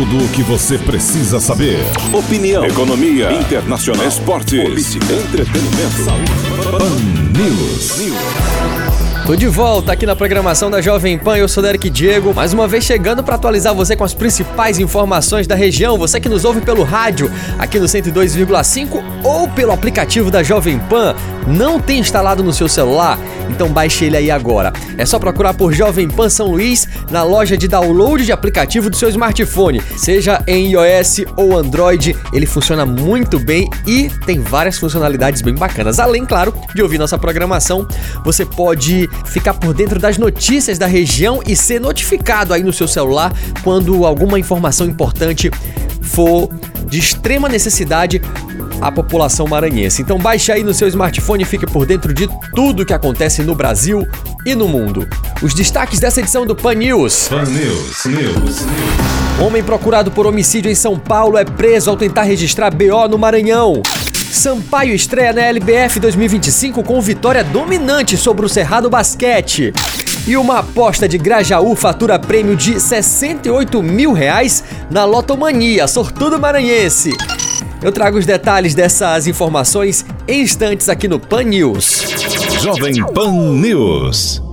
Tudo o que você precisa saber. Opinião, economia, internacional, esportes, política, entretenimento, saúde. Pan News. Tô de volta aqui na programação da Jovem Pan, eu sou Derek Diego, mais uma vez chegando para atualizar você com as principais informações da região. Você que nos ouve pelo rádio, aqui no 102,5 ou pelo aplicativo da Jovem Pan, não tem instalado no seu celular? Então baixe ele aí agora. É só procurar por Jovem Pan São Luís na loja de download de aplicativo do seu smartphone. Seja em iOS ou Android, ele funciona muito bem e tem várias funcionalidades bem bacanas. Além, claro, de ouvir nossa programação, você pode ficar por dentro das notícias da região e ser notificado aí no seu celular quando alguma informação importante for de extrema necessidade à população maranhense. Então baixe aí no seu smartphone e fique por dentro de tudo que acontece no Brasil e no mundo. Os destaques dessa edição do Pan News. Pan News. Homem procurado por homicídio em São Paulo é preso ao tentar registrar BO no Maranhão. Sampaio estreia na LBF 2025 com vitória dominante sobre o Cerrado Basquete. E uma aposta de Grajaú fatura prêmio de R$68 mil na Lotomania, sortudo maranhense. Eu trago os detalhes dessas informações em instantes aqui no Pan News. Jovem Pan News.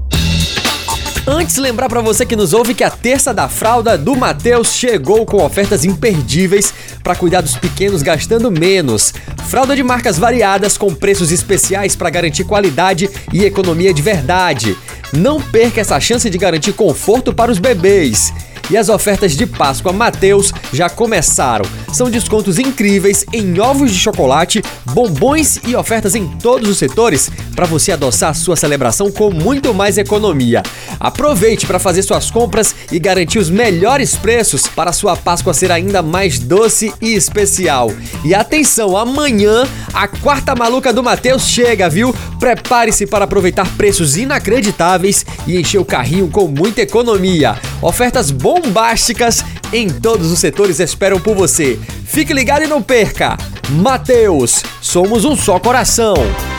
Antes, lembrar para você que nos ouve que a Terça da Fralda do Mateus chegou com ofertas imperdíveis para cuidar dos pequenos gastando menos. Fralda de marcas variadas com preços especiais para garantir qualidade e economia de verdade. Não perca essa chance de garantir conforto para os bebês. E as ofertas de Páscoa Mateus já começaram. São descontos incríveis em ovos de chocolate, bombons e ofertas em todos os setores para você adoçar a sua celebração com muito mais economia. Aproveite para fazer suas compras e garantir os melhores preços para sua Páscoa ser ainda mais doce e especial. E atenção, amanhã a quarta maluca do Mateus chega, viu? Prepare-se para aproveitar preços inacreditáveis e encher o carrinho com muita economia. Ofertas bombásticas em todos os setores esperam por você. Fique ligado e não perca! Mateus, somos um só coração.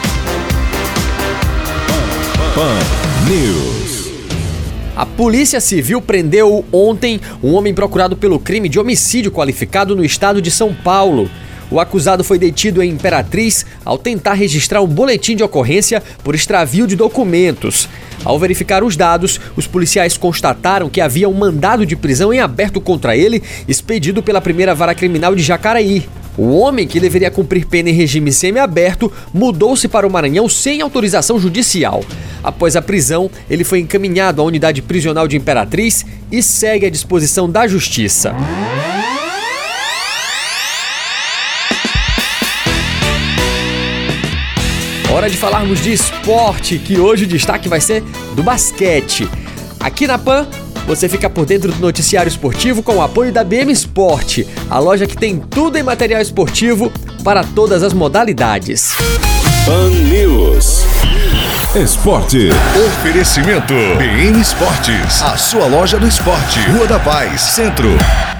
Pan News. A Polícia Civil prendeu ontem um homem procurado pelo crime de homicídio qualificado no estado de São Paulo. O acusado foi detido em Imperatriz ao tentar registrar um boletim de ocorrência por extravio de documentos. Ao verificar os dados, os policiais constataram que havia um mandado de prisão em aberto contra ele, expedido pela primeira vara criminal de Jacareí. O homem, que deveria cumprir pena em regime semiaberto, mudou-se para o Maranhão sem autorização judicial. Após a prisão, ele foi encaminhado à unidade prisional de Imperatriz e segue à disposição da Justiça. Hora de falarmos de esporte, que hoje o destaque vai ser do basquete. Aqui na Pan, você fica por dentro do noticiário esportivo com o apoio da BM Sport, a loja que tem tudo em material esportivo para todas as modalidades. Pan News. Esporte. Oferecimento BM Esportes, a sua loja do esporte. Rua da Paz, Centro.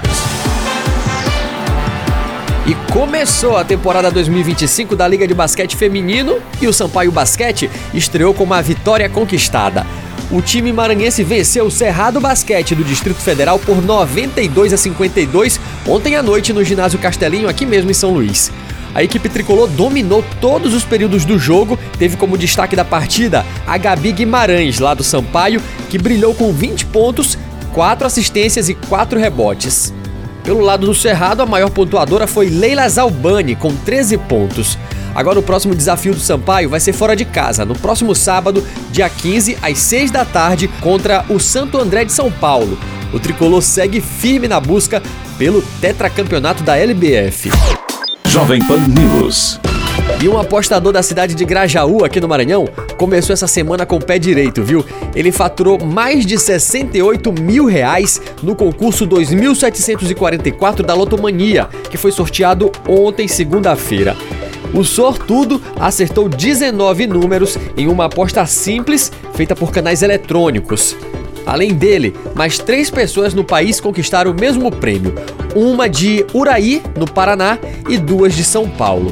E começou a temporada 2025 da Liga de Basquete Feminino e o Sampaio Basquete estreou com uma vitória conquistada. O time maranhense venceu o Cerrado Basquete do Distrito Federal por 92-52 ontem à noite no Ginásio Castelinho, aqui mesmo em São Luís. A equipe tricolor dominou todos os períodos do jogo, teve como destaque da partida a Gabi Guimarães, lá do Sampaio, que brilhou com 20 pontos, 4 assistências e 4 rebotes. Pelo lado do Cerrado, a maior pontuadora foi Leila Zalbani, com 13 pontos. Agora o próximo desafio do Sampaio vai ser fora de casa, no próximo sábado, dia 15, às 6 da tarde, contra o Santo André de São Paulo. O tricolor segue firme na busca pelo tetracampeonato da LBF. Jovem Pan News. E um apostador da cidade de Grajaú, aqui no Maranhão, começou essa semana com o pé direito, viu? Ele faturou mais de R$68 mil no concurso 2744 da Lotomania, que foi sorteado ontem, segunda-feira. O sortudo acertou 19 números em uma aposta simples feita por canais eletrônicos. Além dele, mais 3 pessoas no país conquistaram o mesmo prêmio, uma de Uraí, no Paraná, e 2 de São Paulo.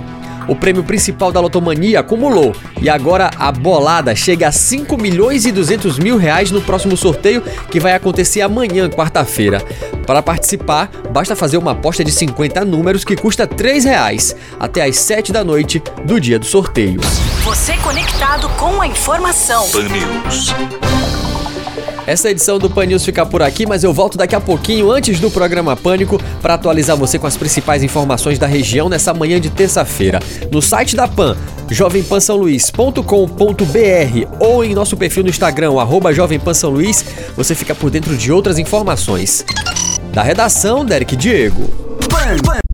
O prêmio principal da Lotomania acumulou e agora a bolada chega a 5.200.000 reais no próximo sorteio, que vai acontecer amanhã, quarta-feira. Para participar, basta fazer uma aposta de 50 números que custa R$3 até às 7 da noite do dia do sorteio. Você conectado com a informação. Pan News. Essa edição do Pan News fica por aqui, mas eu volto daqui a pouquinho, antes do programa Pânico, para atualizar você com as principais informações da região nessa manhã de terça-feira. No site da Pan, jovempansaoluís.com.br, ou em nosso perfil no Instagram, @jovempansaoluís, você fica por dentro de outras informações. Da redação, Derek Diego.